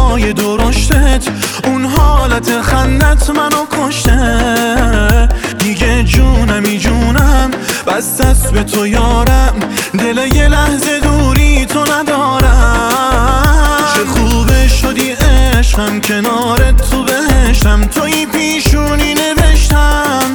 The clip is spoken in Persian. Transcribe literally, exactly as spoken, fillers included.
چشمای درشتت، اون حالت خندت منو کشته. دیگه جونمی جونم بس دست به تو یارم، دل یه لحظه دوری تو ندارم. چه خوبه شدی عشقم، کنارت تو بهشتم، توی پیشونی نوشتم.